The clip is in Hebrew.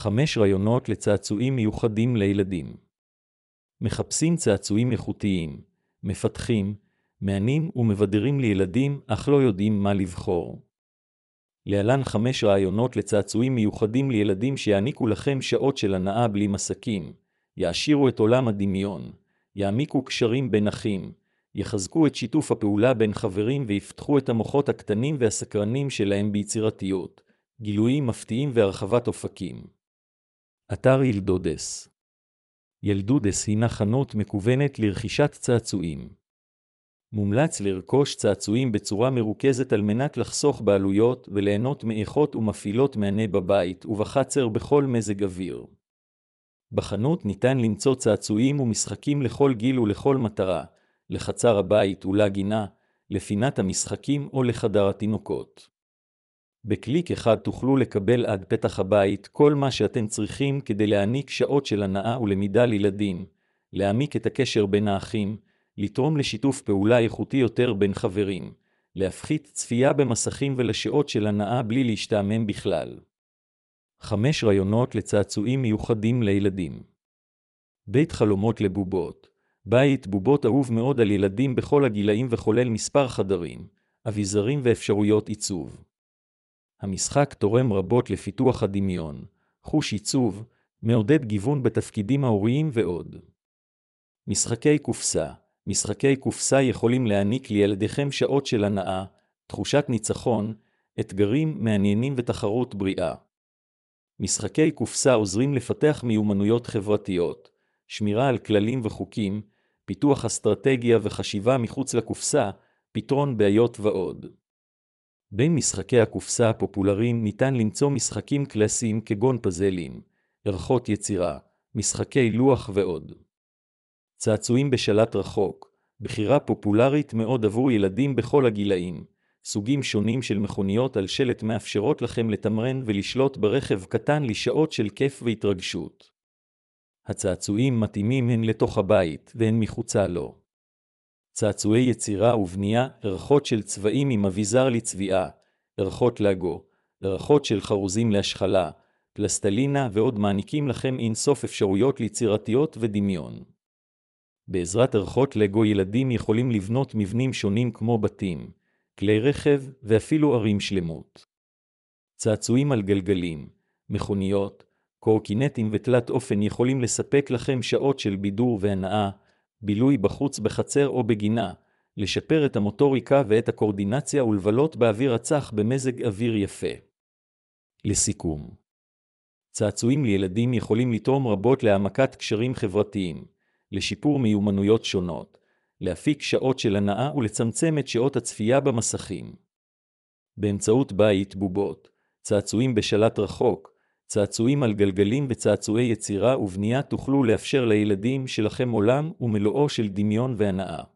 5 רעיונות לצעצועים מיוחדים לילדים. מחפשים צעצועים איכותיים, מפתחים, מענים ומבדרים לילדים, אך לא יודעים מה לבחור. להלן 5 רעיונות לצעצועים מיוחדים לילדים שיעניקו לכם שעות של הנאה בלי מסכים, יעשירו את עולם הדמיון, יעמיקו קשרים בין אחים, יחזקו את שיתוף הפעולה בין חברים ויפתחו את המוחות הקטנים והסקרנים שלהם ביצירתיות, גילויים מפתיעים והרחבת אופקים. אתר ילדודס. ילדודס הינה חנות מקוונת לרכישת צעצועים. מומלץ לרכוש צעצועים בצורה מרוכזת על מנת לחסוך בעלויות וליהנות מאיכות ומפעילות מענה בבית ובחצר בכל מזג אוויר. בחנות ניתן למצוא צעצועים ומשחקים לכל גיל ולכל מטרה, לחצר הבית ולגינה, לפינת המשחקים או לחדר התינוקות. בקליק אחד תוכלו לקבל עד פתח הבית כל מה שאתם צריכים כדי להעניק שעות של הנאה ולמידה לילדים, להעמיק את הקשר בין האחים, לתרום לשיתוף פעולה איכותי יותר בין חברים, להפחית צפייה במסכים ולשעות של הנאה בלי להשתעמם בכלל. 5 רעיונות לצעצועים מיוחדים לילדים. בית חלומות לבובות. בית בובות אהוב מאוד על ילדים בכל הגילאים וכולל מספר חדרים, אביזרים ואפשרויות עיצוב. המשחק תורם רבות לפיתוח הדמיון, חוש עיצוב, מעודד גיוון בתפקידים ההוריים ועוד. משחקי קופסה. משחקי קופסה יכולים להעניק לילדיכם שעות של הנאה, תחושת ניצחון, אתגרים מעניינים ותחרות בריאה. משחקי קופסה עוזרים לפתח מיומנויות חברתיות, שמירה על כללים וחוקים, פיתוח אסטרטגיה וחשיבה מחוץ לקופסה, פתרון בעיות ועוד. בין משחקי הקופסה הפופולריים ניתן למצוא משחקים קלאסיים כגון פאזלים, ערכות יצירה, משחקי לוח ועוד. צעצועים בשלט רחוק, בחירה פופולרית מאוד עבור ילדים בכל הגילאים. סוגים שונים של מכוניות על שלט מאפשרות לכם לתמרן ולשלוט ברכב קטן לשעות של כיף והתרגשות. הצעצועים מתאימים הן לתוך הבית והן מחוצה לו. צעצועי יצירה ובנייה, ערכות של צבעים עם אביזר לצביעה, ערכות לגו, ערכות של חרוזים להשחלה, פלסטלינה ועוד מעניקים לכם אינסוף אפשרויות ליצירתיות ודמיון. בעזרת ערכות לגו ילדים יכולים לבנות מבנים שונים כמו בתים, כלי רכב ואפילו ערים שלמות. צעצועים על גלגלים, מכוניות, קורקינטים ותלת אופן יכולים לספק לכם שעות של בידור והנאה, בילוי בחוץ בחצר או בגינה, לשפר את המוטוריקה ואת הקורדינציה ולבלות באוויר הצח במזג אוויר יפה. לסיכום, צעצועים לילדים יכולים לתרום רבות להעמקת קשרים חברתיים, לשיפור מיומנויות שונות, להפיק שעות של הנאה ולצמצם את שעות הצפייה במסכים. באמצעות בית בובות, צעצועים בשלט רחוק, צעצועים על גלגלים וצעצועי יצירה ובנייה תוכלו לאפשר לילדים שלכם עולם ומלואו של דמיון והנאה.